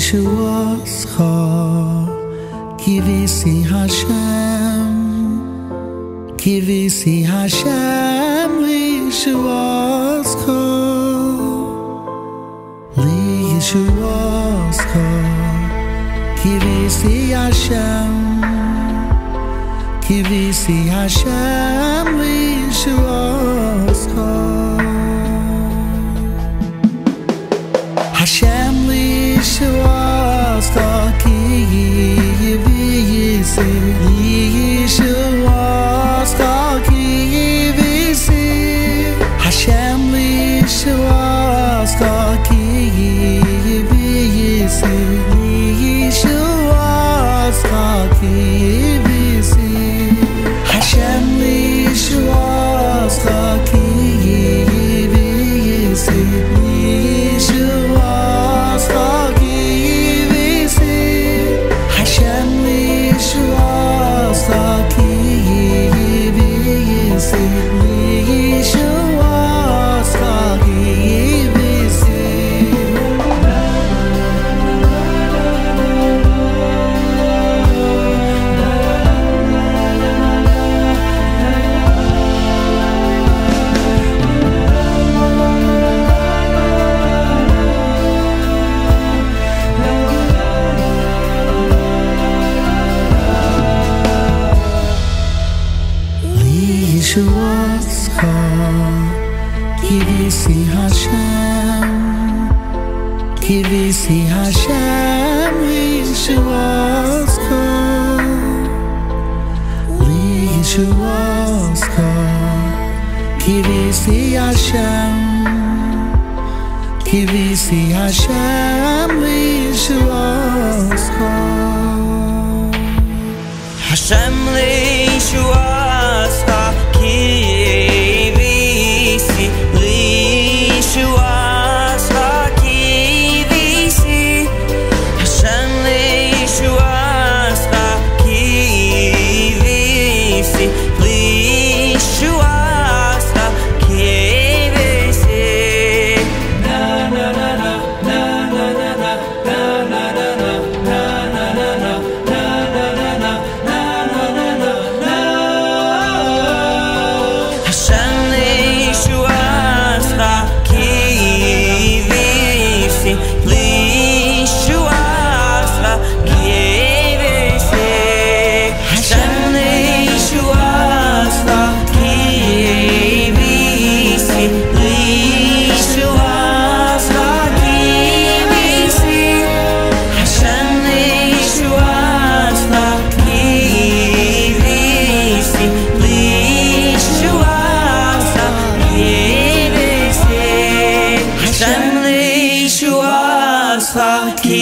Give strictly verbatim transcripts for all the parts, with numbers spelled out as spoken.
Yeshuascha, Kivisi Hashem, Kivisi Hashem, Yeshuascha, Li Yeshuascha, Kivisi Hashem, Kivisi Hashem, Yeshuascha, Hashem li Yeshuascha, Kivisi, li Yeshuascha, Kivisi, Hashem li Yeshuascha, Kivisi, li Yeshuascha, Kivisi, Hashem li Yeshuascha, Kivisi, li Yeshuascha, Kivisi, Hashem li Yeshuascha, Kivisi, li Yeshuascha, Kivisi. Yeshuascha, Kivisi Hashem, Kivisi Hashem, Yeshuascha, Li Yeshuascha, Kivisi Hashem, Kivisi Hashem, Yeshuascha, Hashem li Yeshuascha, Kivisi, li Yeshuascha, Kivisi, Hashem li Yeshuascha, Kivisi, li Yeshuascha, Kivisi. Na na na na na na na na na na na na na. Hashem li Yeshuascha, Kivisi, li Yeshuascha, Kivisi, Hashem li Yeshuascha, Kivisi, li Yeshuascha, Kivisi, Hashem li Yeshuascha, Kivisi, li Yeshuascha, Kivisi, Hashem li Yeshuascha,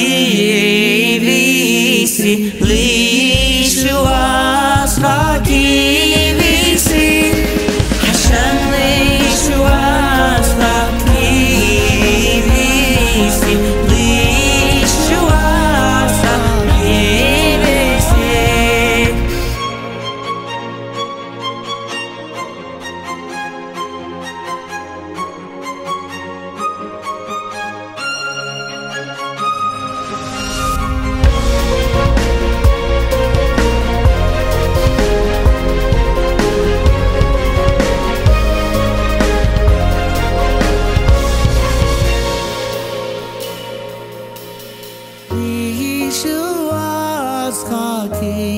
Kivisi, li Yeshuascha, Kivisi, Hashem li Yeshuascha, Kivisi, li Yeshuascha, Kivisi. Yeshuascha,